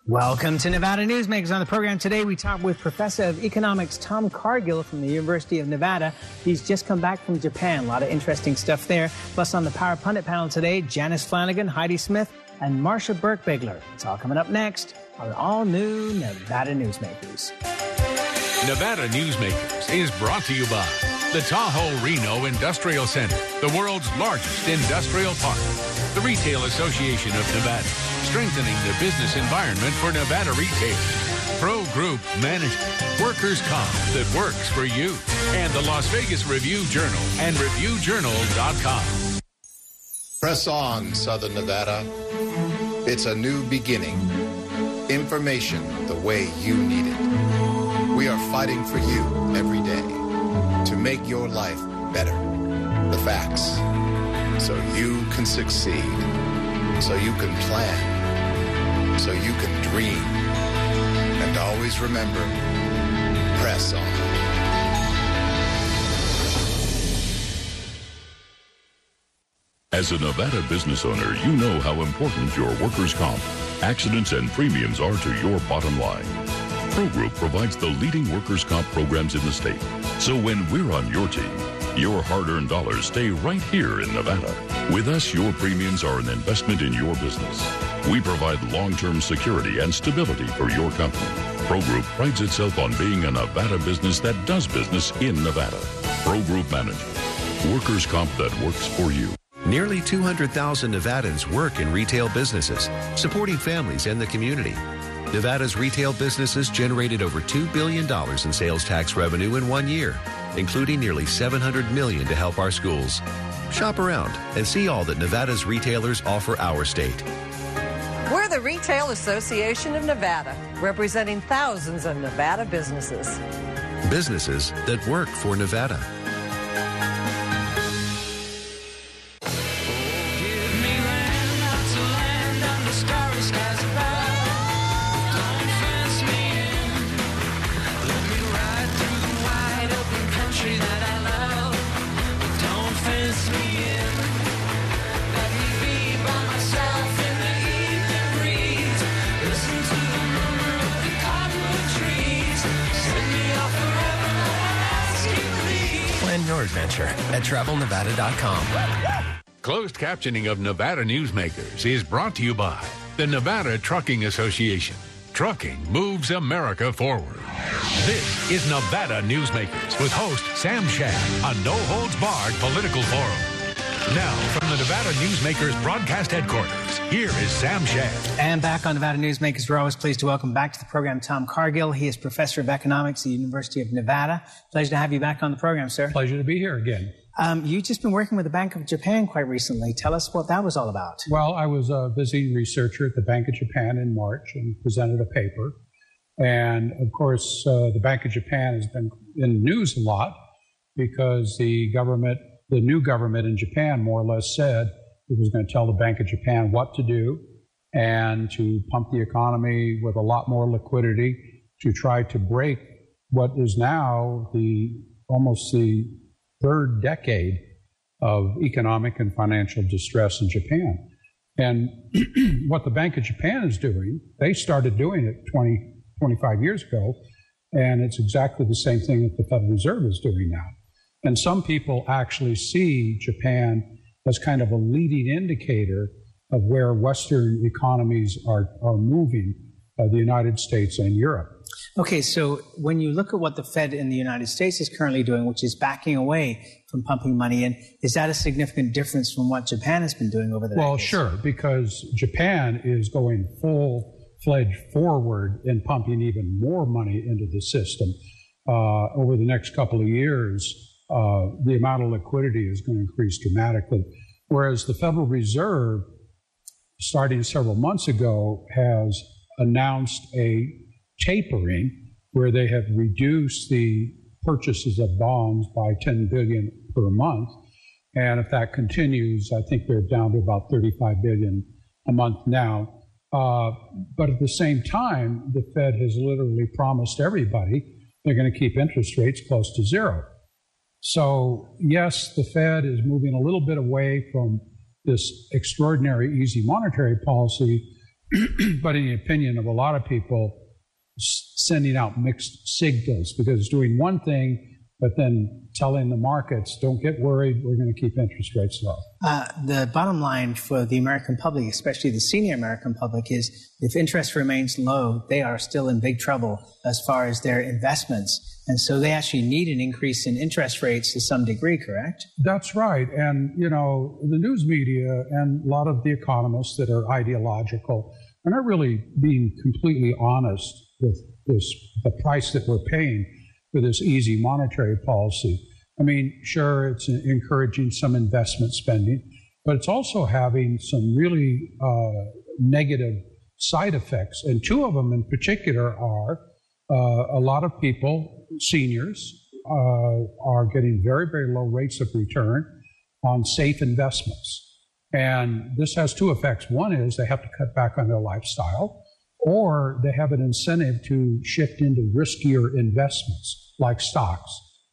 Welcome to Nevada Newsmakers. On the program today, we talk with Professor of Economics Tom Cargill from the University of Nevada. He's just come back from Japan. A lot of interesting stuff there. Plus, on the Power Pundit panel today, Janice Flanagan, Heidi Smith, and Marsha Burke-Bigler. It's all coming up next on all-new Nevada Newsmakers. Nevada Newsmakers is brought to you by the Tahoe Reno Industrial Center, the world's largest industrial park. The Retail Association of Nevada, strengthening the business environment for Nevada retailers. Pro Group Management, workers' comp that works for you. And the Las Vegas Review-Journal and ReviewJournal.com. Press on, Southern Nevada. It's a new beginning. Information the way you need it. We are fighting for you every day to make your life better. The facts, so you can succeed, so you can plan, so you can dream. And always remember, press on. As a Nevada business owner, you know how important your workers' comp, accidents, and premiums are to your bottom line. Pro Group provides the leading workers' comp programs in the state. So when we're on your team, your hard-earned dollars stay right here in Nevada. With us, your premiums are an investment in your business. We provide long-term security and stability for your company. Pro Group prides itself on being a Nevada business that does business in Nevada. Pro Group Management. Workers' comp that works for you. Nearly 200,000 Nevadans work in retail businesses, supporting families and the community. Nevada's retail businesses generated over $2 billion in sales tax revenue in 1 year, including nearly $700 million to help our schools. Shop around and see all that Nevada's retailers offer our state. We're the Retail Association of Nevada, representing thousands of Nevada businesses. Businesses that work for Nevada. Your adventure at TravelNevada.com. Closed captioning of Nevada Newsmakers is brought to you by the Nevada Trucking Association. Trucking moves America forward. This is Nevada Newsmakers with host Sam Shad, a no-holds-barred political forum. Now, from the Nevada Newsmakers broadcast headquarters, here is Sam Shad. And back on Nevada Newsmakers, we're always pleased to welcome back to the program Tom Cargill. He is Professor of Economics at the University of Nevada. Pleasure to have you back on the program, sir. Pleasure to be here again. You've just been working with the Bank of Japan quite recently. Tell us what that was all about. Well, I was a busy researcher at the Bank of Japan in March and presented a paper. And, of course, the Bank of Japan has been in the news a lot because the new government in Japan more or less said it was going to tell the Bank of Japan what to do and to pump the economy with a lot more liquidity to try to break what is now almost the third decade of economic and financial distress in Japan. And what the Bank of Japan is doing, they started doing it 25 years ago, and it's exactly the same thing that the Federal Reserve is doing now. And some people actually see Japan as kind of a leading indicator of where Western economies are moving, the United States and Europe. Okay, so when you look at what the Fed in the United States is currently doing, which is backing away from pumping money in, is that a significant difference from what Japan has been doing over the decades? Well, sure, because Japan is going full-fledged forward in pumping even more money into the system. Over the next couple of years, the amount of liquidity is going to increase dramatically. Whereas the Federal Reserve, starting several months ago, has announced a tapering where they have reduced the purchases of bonds by $10 billion per month. And if that continues, I think they're down to about $35 billion a month now. But at the same time, the Fed has literally promised everybody they're going to keep interest rates close to zero. So, yes, the Fed is moving a little bit away from this extraordinary easy monetary policy but in the opinion of a lot of people, sending out mixed signals, because it's doing one thing, but then telling the markets, don't get worried, we're going to keep interest rates low. The bottom line for the American public, especially the senior American public, is if interest remains low, they are still in big trouble as far as their investments. And so they actually need an increase in interest rates to some degree, correct? That's right. And, you know, the news media and a lot of the economists that are ideological are not really being completely honest with the price that we're paying for this easy monetary policy. I mean, sure, it's encouraging some investment spending, but it's also having some really negative side effects. And two of them in particular are a lot of people, seniors, are getting very, very low rates of return on safe investments. And this has two effects. One is they have to cut back on their lifestyle, or they have an incentive to shift into riskier investments like stocks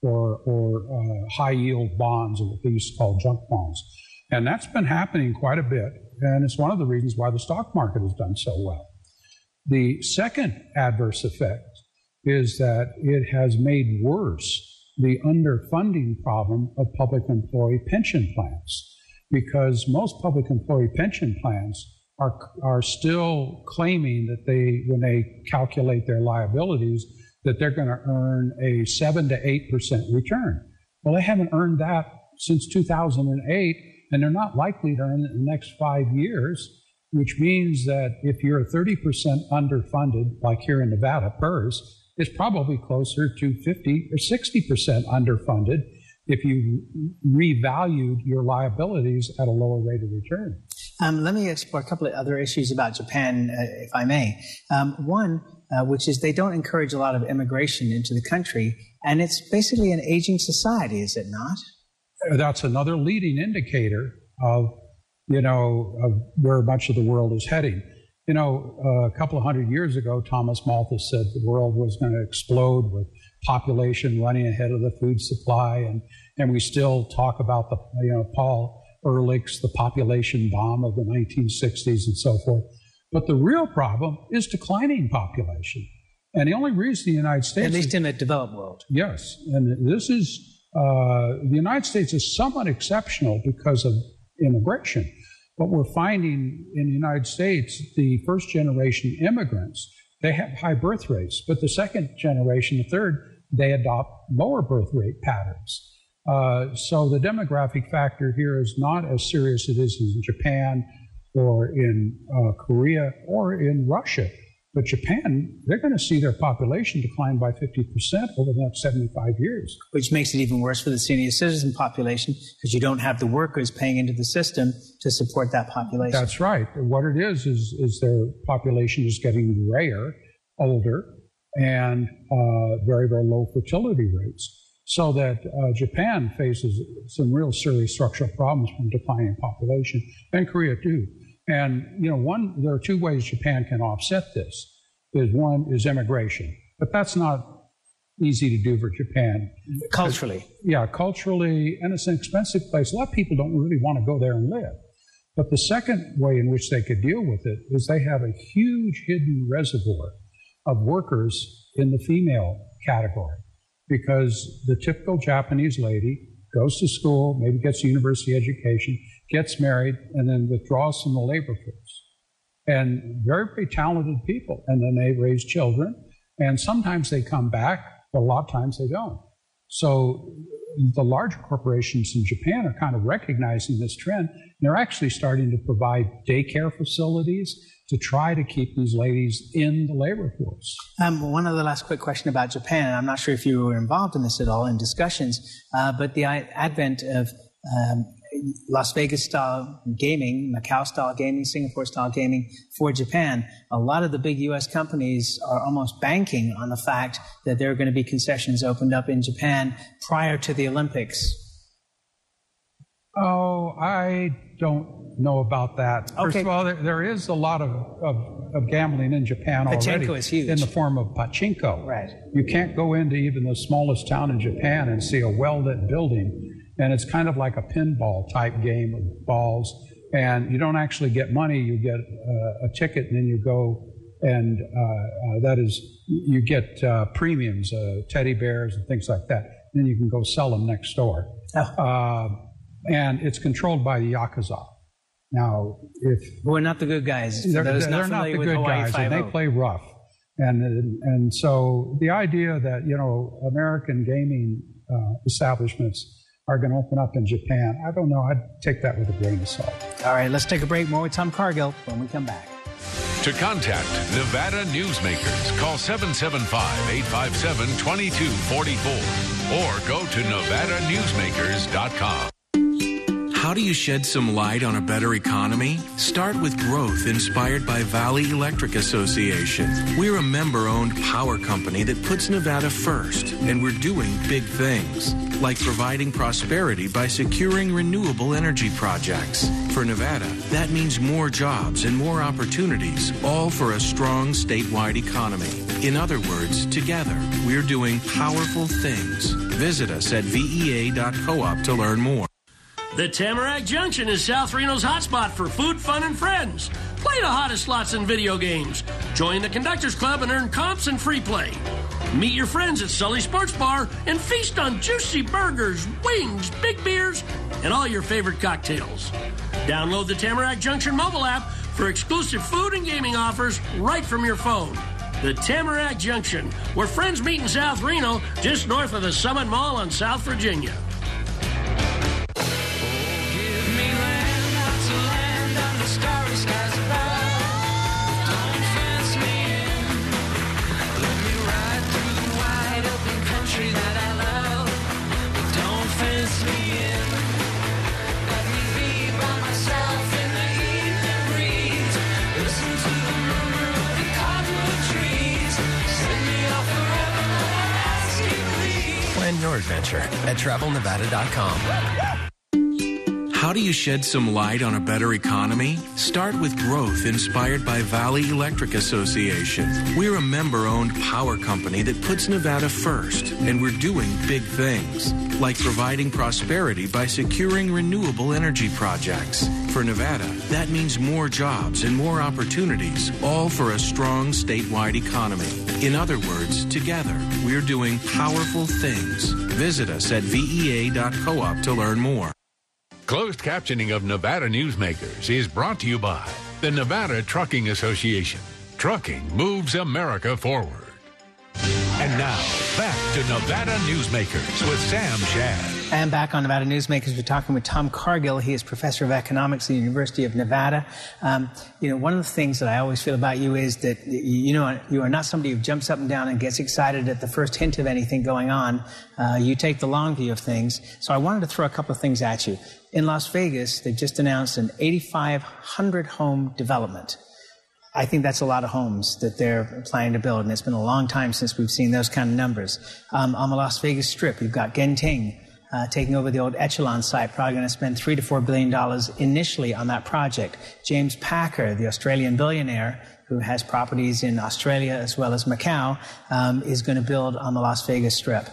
or high yield bonds, or what they used to call junk bonds. And that's been happening quite a bit. And it's one of the reasons why the stock market has done so well. The second adverse effect is that it has made worse the underfunding problem of public employee pension plans, because most public employee pension plans are still claiming that when they calculate their liabilities, that they're going to earn a 7 to 8% return. Well, they haven't earned that since 2008, and they're not likely to earn it in the next 5 years, which means that if you're 30% underfunded, like here in Nevada, PERS, it's probably closer to 50 or 60% underfunded if you revalued your liabilities at a lower rate of return. Let me explore a couple of other issues about Japan, if I may. One, which is they don't encourage a lot of immigration into the country, and it's basically an aging society, is it not? That's another leading indicator of where much of the world is heading. A couple of hundred years ago, Thomas Malthus said the world was going to explode with population running ahead of the food supply, and we still talk about Paul Ehrlich's The Population Bomb of the 1960s and so forth. But the real problem is declining population. And the only reason the United States... At least in the developed world. Yes. And this is... the United States is somewhat exceptional because of immigration. What we're finding in the United States, the first generation immigrants, they have high birth rates. But the second generation, the third, they adopt lower birth rate patterns. So the demographic factor here is not as serious as it is in Japan or in Korea or in Russia. But Japan, they're going to see their population decline by 50% over the next 75 years. Which makes it even worse for the senior citizen population, because you don't have the workers paying into the system to support that population. That's right. What it is their population is getting grayer, older, and very, very low fertility rates. So that Japan faces some real serious structural problems from declining population, and Korea too. And, there are two ways Japan can offset this. One is immigration, but that's not easy to do for Japan. Culturally. Yeah, culturally, and it's an expensive place. A lot of people don't really want to go there and live. But the second way in which they could deal with it is they have a huge hidden reservoir of workers in the female category, because the typical Japanese lady goes to school, maybe gets a university education, gets married, and then withdraws from the labor force. And very, very talented people. And then they raise children, and sometimes they come back, but a lot of times they don't. So the larger corporations in Japan are kind of recognizing this trend. And they're actually starting to provide daycare facilities to try to keep these ladies in the labor force. One other last quick question about Japan, and I'm not sure if you were involved in this at all in discussions, but the advent of Las Vegas-style gaming, Macau-style gaming, Singapore-style gaming for Japan, a lot of the big U.S. companies are almost banking on the fact that there are going to be concessions opened up in Japan prior to the Olympics. Oh, I don't know about that. First of all, there is a lot of gambling in Japan already. Pachinko is huge. In the form of pachinko. Right. You can't go into even the smallest town in Japan and see a well-lit building, and it's kind of like a pinball type game of balls, and you don't actually get money. You get a ticket, and then you go, and that is, you get premiums, teddy bears and things like that. Then you can go sell them next door. And it's controlled by the Yakuza. Now, we're not the good guys. They're not the good guys, and they play rough. And so the idea that, American gaming establishments are going to open up in Japan, I don't know. I'd take that with a grain of salt. All right, let's take a break. More with Tom Cargill when we come back. To contact Nevada Newsmakers, call 775-857-2244 or go to NevadaNewsmakers.com. How do you shed some light on a better economy? Start with growth inspired by Valley Electric Association. We're a member-owned power company that puts Nevada first, and we're doing big things, like providing prosperity by securing renewable energy projects. For Nevada, that means more jobs and more opportunities, all for a strong statewide economy. In other words, together, we're doing powerful things. Visit us at vea.coop to learn more. The Tamarack Junction is South Reno's hotspot for food, fun, and friends. Play the hottest slots and video games. Join the Conductors Club and earn comps and free play. Meet your friends at Sully Sports Bar and feast on juicy burgers, wings, big beers, and all your favorite cocktails. Download the Tamarack Junction mobile app for exclusive food and gaming offers right from your phone. The Tamarack Junction, where friends meet in South Reno, just north of the Summit Mall on South Virginia. Plan your adventure at TravelNevada.com. How do you shed some light on a better economy? Start with growth inspired by Valley Electric Association. We're a member-owned power company that puts Nevada first, and we're doing big things, like providing prosperity by securing renewable energy projects. For Nevada, that means more jobs and more opportunities, all for a strong statewide economy. In other words, together, we're doing powerful things. Visit us at vea.coop to learn more. Closed captioning of Nevada Newsmakers is brought to you by the Nevada Trucking Association. Trucking moves America forward. And now, back to Nevada Newsmakers with Sam Shad. And back on Nevada Newsmakers, we're talking with Tom Cargill. He is professor of economics at the University of Nevada. One of the things that I always feel about you is that, you are not somebody who jumps up and down and gets excited at the first hint of anything going on. You take the long view of things. So I wanted to throw a couple of things at you. In Las Vegas, they just announced an 8,500 home development. I think that's a lot of homes that they're planning to build, and it's been a long time since we've seen those kind of numbers. On the Las Vegas Strip, you've got Genting taking over the old Echelon site, probably going to spend $3 to $4 billion initially on that project. James Packer, the Australian billionaire who has properties in Australia as well as Macau, is going to build on the Las Vegas Strip.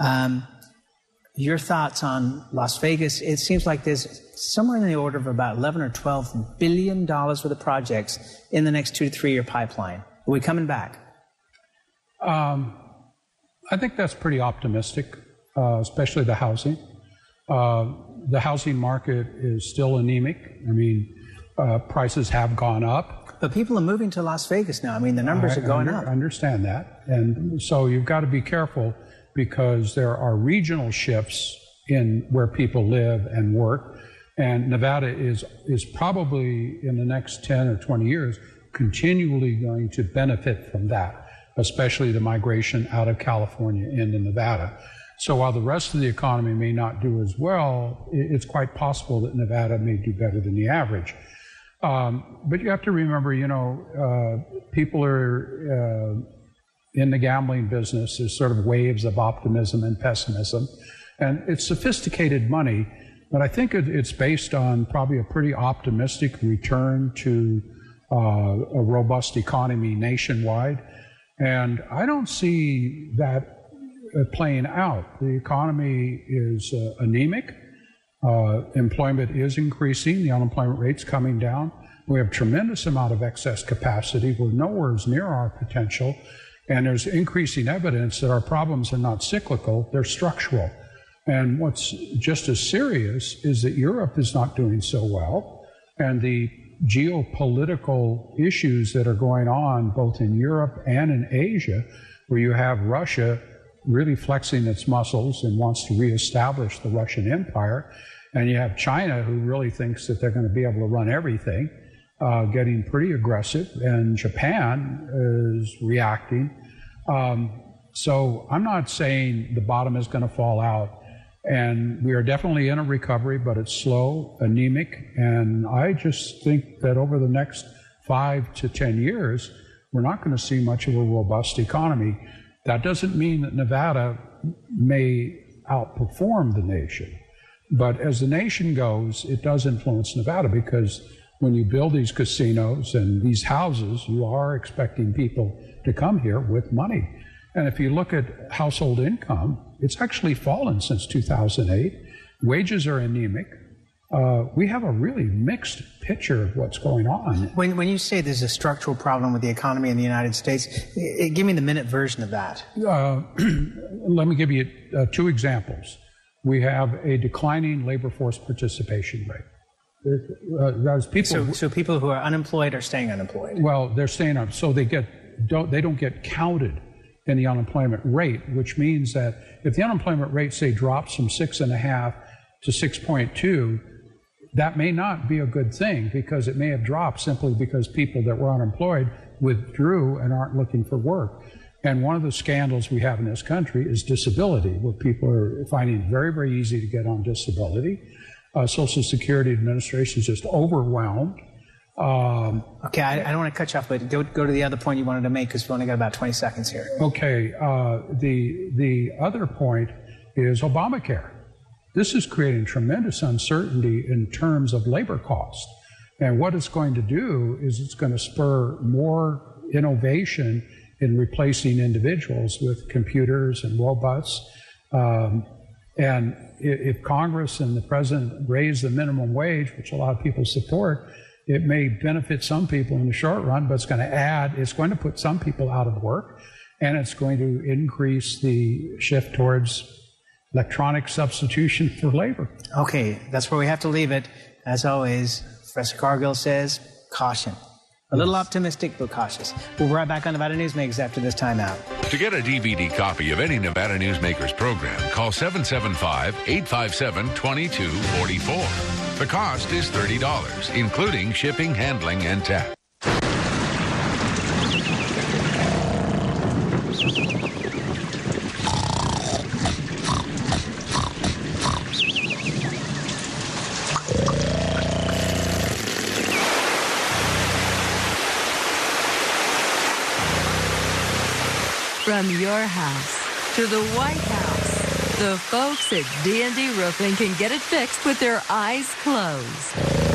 Your thoughts on Las Vegas? It seems like there's somewhere in the order of about $11 or $12 billion worth of projects in the next 2 to 3 year pipeline. Are we coming back? I think that's pretty optimistic, especially the housing. The housing market is still anemic. I mean, prices have gone up. But people are moving to Las Vegas now. I mean, the numbers are going up. I understand that. And so you've got to be careful, because there are regional shifts in where people live and work. And Nevada is probably, in the next 10 or 20 years, continually going to benefit from that, especially the migration out of California into Nevada. So while the rest of the economy may not do as well, it's quite possible that Nevada may do better than the average. But you have to remember, people are in the gambling business. There's sort of waves of optimism and pessimism. And it's sophisticated money, but I think it's based on probably a pretty optimistic return to a robust economy nationwide. And I don't see that playing out. The economy is anemic. Employment is increasing. The unemployment rate's coming down. We have tremendous amount of excess capacity. We're nowhere near our potential. And there's increasing evidence that our problems are not cyclical, they're structural. And what's just as serious is that Europe is not doing so well. And the geopolitical issues that are going on both in Europe and in Asia, where you have Russia really flexing its muscles and wants to reestablish the Russian Empire, and you have China, who really thinks that they're going to be able to run everything, getting pretty aggressive, and Japan is reacting. So I'm not saying the bottom is going to fall out. And we are definitely in a recovery, but it's slow, anemic, and I just think that over the next 5 to 10 years, we're not going to see much of a robust economy. That doesn't mean that Nevada may outperform the nation, but as the nation goes, it does influence Nevada, because when you build these casinos and these houses, you are expecting people to come here with money. And if you look at household income, it's actually fallen since 2008. Wages are anemic. We have a really mixed picture of what's going on. When you say there's a structural problem with the economy in the United States, give me the minute version of that. Let me give you 2 examples. We have a declining labor force participation rate. So people who are unemployed are staying unemployed. Well, they're staying up, so they don't get counted in the unemployment rate, which means that if the unemployment rate, say, drops from 6.5 to 6.2, that may not be a good thing, because it may have dropped simply because people that were unemployed withdrew and aren't looking for work. And one of the scandals we have in this country is disability, where people are finding it very, very easy to get on disability. Social Security Administration is just overwhelmed. Okay, I don't want to cut you off, but go to the other point you wanted to make, because we've only got about 20 seconds here. Okay, the other point is Obamacare. This is creating tremendous uncertainty in terms of labor cost. And what it's going to do is it's going to spur more innovation in replacing individuals with computers and robots. And if Congress and the president raise the minimum wage, which a lot of people support, it may benefit some people in the short run, but it's going to put some people out of work, and it's going to increase the shift towards electronic substitution for labor. Okay, that's where we have to leave it. As always, Professor Cargill says, caution. A little optimistic, but cautious. We'll be right back on Nevada Newsmakers after this timeout. To get a DVD copy of any Nevada Newsmakers program, call 775-857-2244. The cost is $30, including shipping, handling, and tax. From your house to the White House, the folks at D&D Roofing can get it fixed with their eyes closed.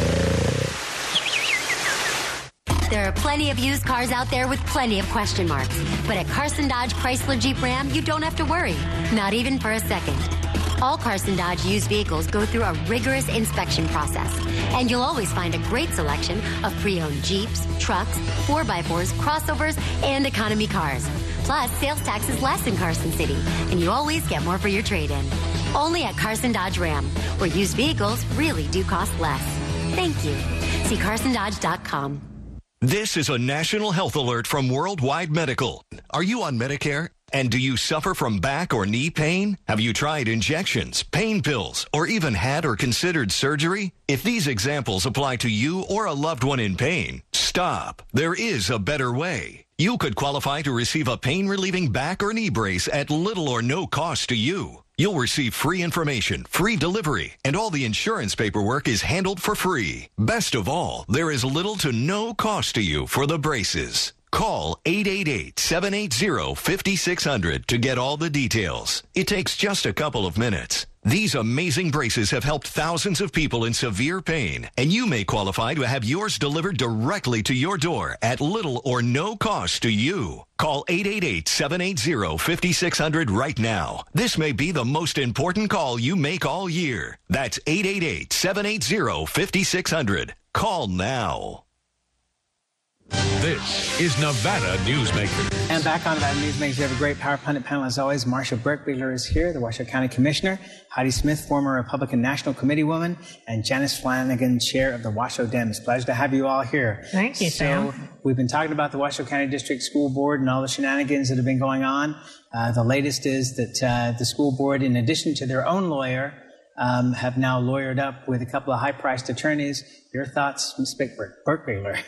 There are plenty of used cars out there with plenty of question marks. But at Carson Dodge Chrysler Jeep Ram, you don't have to worry. Not even for a second. All Carson Dodge used vehicles go through a rigorous inspection process. And you'll always find a great selection of pre-owned Jeeps, trucks, 4x4s, crossovers, and economy cars. Plus, sales tax is less in Carson City, and you always get more for your trade-in. Only at Carson Dodge Ram, where used vehicles really do cost less. Thank you. See CarsonDodge.com. This is a national health alert from Worldwide Medical. Are you on Medicare? And do you suffer from back or knee pain? Have you tried injections, pain pills, or even had or considered surgery? If these examples apply to you or a loved one in pain, stop. There is a better way. You could qualify to receive a pain-relieving back or knee brace at little or no cost to you. You'll receive free information, free delivery, and all the insurance paperwork is handled for free. Best of all, there is little to no cost to you for the braces. Call 888-780-5600 to get all the details. It takes just a couple of minutes. These amazing braces have helped thousands of people in severe pain, and you may qualify to have yours delivered directly to your door at little or no cost to you. Call 888-780-5600 right now. This may be the most important call you make all year. That's 888-780-5600. Call now. This is Nevada Newsmakers. And back on Nevada Newsmakers, we have a great Power Pundit panel as always. Marsha Burkbeeler is here, the Washoe County Commissioner. Heidi Smith, former Republican National Committee woman. And Janice Flanagan, Chair of the Washoe Dems. Pleasure to have you all here. Thank you, Sam. So we've been talking about the Washoe County District School Board and all the shenanigans that have been going on. The latest is that the school board, in addition to their own lawyer, have now lawyered up with a couple of high-priced attorneys. Your thoughts, Ms. Burkbeeler?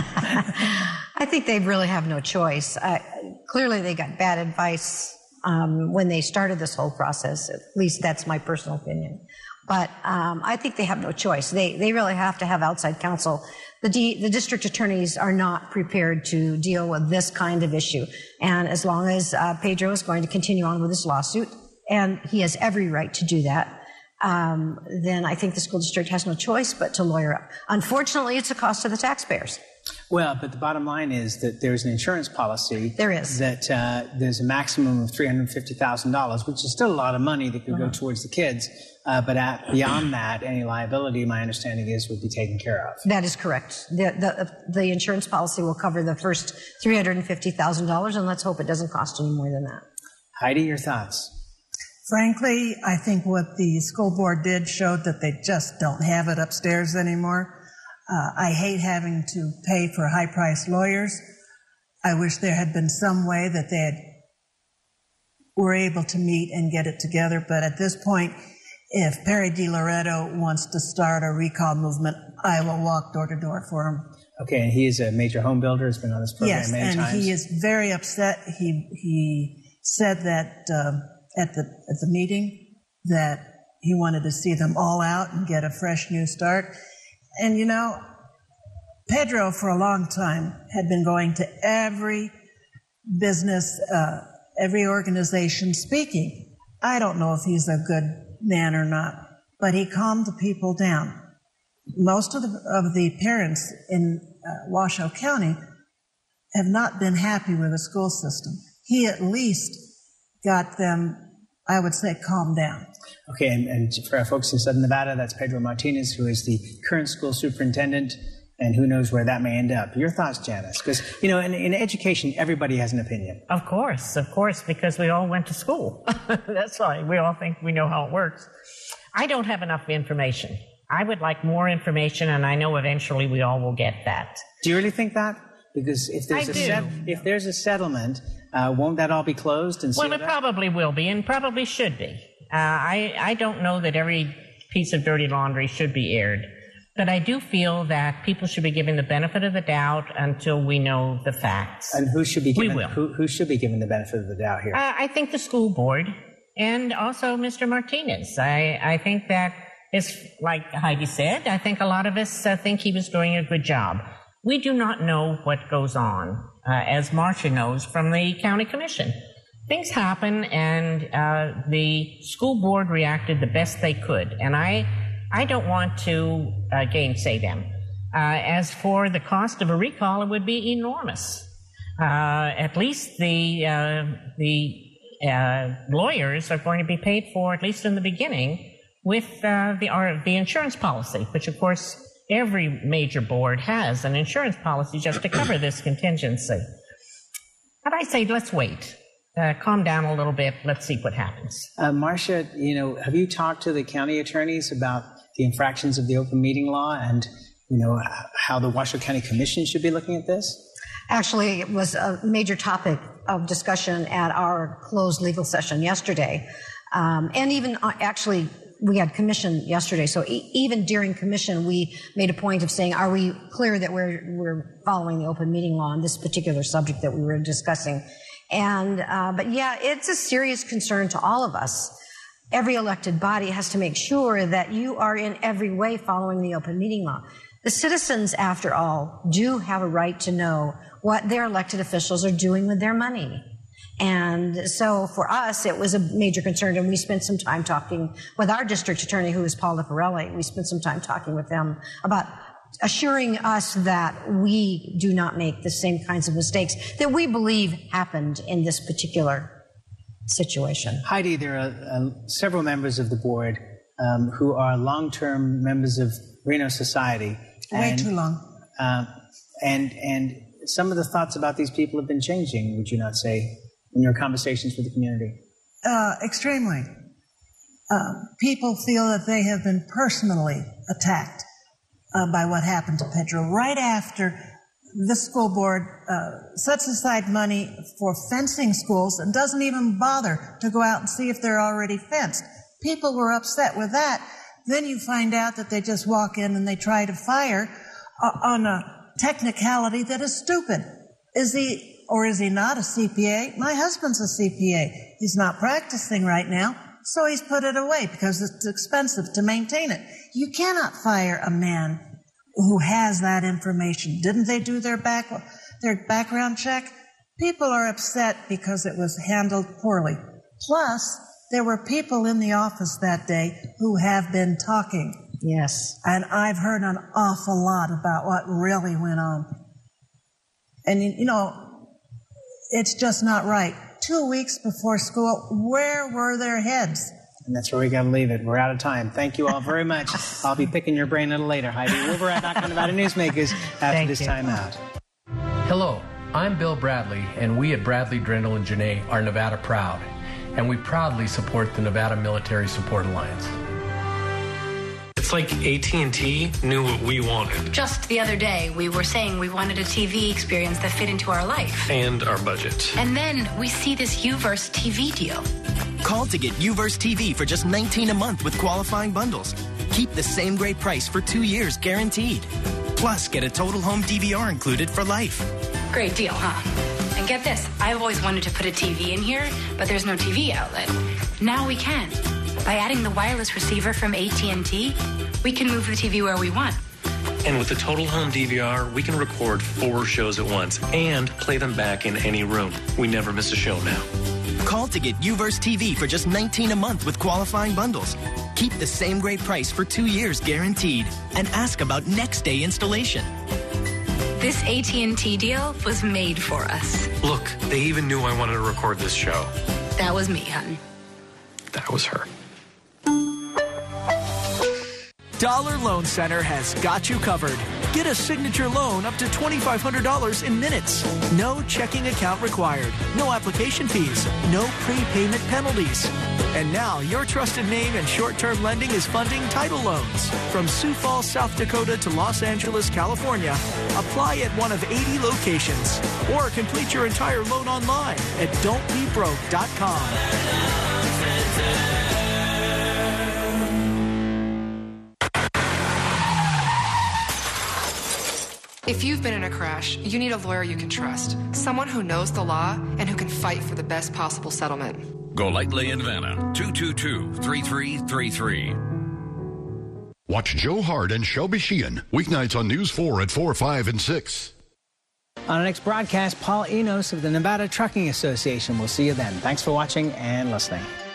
I think they really have no choice. Clearly, they got bad advice when they started this whole process. At least that's my personal opinion. But I think they have no choice. They really have to have outside counsel. The district attorneys are not prepared to deal with this kind of issue. And as long as Pedro is going to continue on with his lawsuit, and he has every right to do that, then I think the school district has no choice but to lawyer up. Unfortunately, it's a cost to the taxpayers. Well, but the bottom line is that there's an insurance policy. There is. That there's a maximum of $350,000, which is still a lot of money that could go towards the kids. But beyond that, any liability, my understanding is, would be taken care of. That is correct. The insurance policy will cover the first $350,000, and let's hope it doesn't cost any more than that. Heidi, your thoughts? Frankly, I think what the school board did showed that they just don't have it upstairs anymore. I hate having to pay for high-priced lawyers. I wish there had been some way that they were able to meet and get it together. But at this point, if Perry DiLoretto wants to start a recall movement, I will walk door to door for him. Okay, and he is a major home builder, has been on this program many times. Yes, and he is very upset. He said that at the meeting that he wanted to see them all out and get a fresh new start. And, you know, Pedro, for a long time, had been going to every business, every organization speaking. I don't know if he's a good man or not, but he calmed the people down. Most of the parents in Washoe County have not been happy with the school system. He at least got them, I would say, calmed down. Okay, and for our folks in Southern Nevada, that's Pedro Martinez, who is the current school superintendent, and who knows where that may end up. Your thoughts, Janice? Because, you know, in education, everybody has an opinion. Of course, because we all went to school. That's why we all think we know how it works. I don't have enough information. I would like more information, and I know eventually we all will get that. Do you really think that? Because if there's a settlement, won't that all be closed? And well, it probably will be, and probably should be. I don't know that every piece of dirty laundry should be aired, but I do feel that people should be given the benefit of the doubt until we know the facts. And who should be given? We will. Who should be given the benefit of the doubt here? I think the school board and also Mr. Martinez. I think that it's like Heidi said. I think a lot of us think he was doing a good job. We do not know what goes on, as Marsha knows, from the county commission. Things happen, and the school board reacted the best they could, and I don't want to gainsay them. As for the cost of a recall, it would be enormous. At least the lawyers are going to be paid for, at least in the beginning, with the insurance policy, which, of course, every major board has an insurance policy just to cover this contingency. But I say, let's wait. Calm down a little bit. Let's see what happens. Marsha, you know, have you talked to the county attorneys about the infractions of the open meeting law and, you know, how the Washoe County Commission should be looking at this? Actually, it was a major topic of discussion at our closed legal session yesterday. And even actually, we had commission yesterday. So even during commission, we made a point of saying, are we clear that we're following the open meeting law on this particular subject that we were discussing? And, but yeah, it's a serious concern to all of us. Every elected body has to make sure that you are in every way following the open meeting law. The citizens, after all, do have a right to know what their elected officials are doing with their money. And so for us, it was a major concern, and we spent some time talking with our district attorney, who is Paul Liparelli. We spent some time talking with them about assuring us that we do not make the same kinds of mistakes that we believe happened in this particular situation. Heidi, there are several members of the board who are long-term members of Reno Society. Way too long. And some of the thoughts about these people have been changing, would you not say, in your conversations with the community? Extremely. People feel that they have been personally attacked by what happened to Pedro. Right after the school board sets aside money for fencing schools and doesn't even bother to go out and see if they're already fenced. People were upset with that. Then you find out that they just walk in and they try to fire on a technicality that is stupid. Is he or is he not a CPA? My husband's a CPA. He's not practicing right now, so he's put it away because it's expensive to maintain it. You cannot fire a man who has that information. Didn't they do their background check? People are upset because it was handled poorly. Plus, there were people in the office that day who have been talking. Yes. And I've heard an awful lot about what really went on. And, you know, it's just not right. 2 weeks before school, where were their heads? And that's where we got to leave it. We're out of time. Thank you all very much. I'll be picking your brain a little later, Heidi. We'll be right back on Nevada Newsmakers after this time out. Hello, I'm Bill Bradley, and we at Bradley, Drendel, and Janae are Nevada Proud. And we proudly support the Nevada Military Support Alliance. It's like AT&T knew what we wanted. Just the other day, we were saying we wanted a TV experience that fit into our life. And our budget. And then we see this Uverse TV deal. Call to get Uverse TV for just $19 a month with qualifying bundles. Keep the same great price for 2 years guaranteed. Plus, get a total home DVR included for life. Great deal, huh? And get this, I've always wanted to put a TV in here, but there's no TV outlet. Now we can. By adding the wireless receiver from AT&T, we can move the TV where we want. And with the Total Home DVR, we can record 4 shows at once and play them back in any room. We never miss a show now. Call to get Uverse TV for just $19 a month with qualifying bundles. Keep the same great price for 2 years guaranteed. And ask about next day installation. This AT&T deal was made for us. Look, they even knew I wanted to record this show. That was me, hun. That was her. Dollar Loan Center has got you covered. Get a signature loan up to $2,500 in minutes. No checking account required. No application fees. No prepayment penalties. And now your trusted name in short-term lending is funding title loans. From Sioux Falls, South Dakota to Los Angeles, California. Apply at one of 80 locations. Or complete your entire loan online at don'tbebroke.com. If you've been in a crash, you need a lawyer you can trust. Someone who knows the law and who can fight for the best possible settlement. Golightly in Vanna, 222-3333. Watch Joe Hart and Shelby Sheehan, weeknights on News 4 at 4, 5, and 6. On our next broadcast, Paul Enos of the Nevada Trucking Association. We'll see you then. Thanks for watching and listening.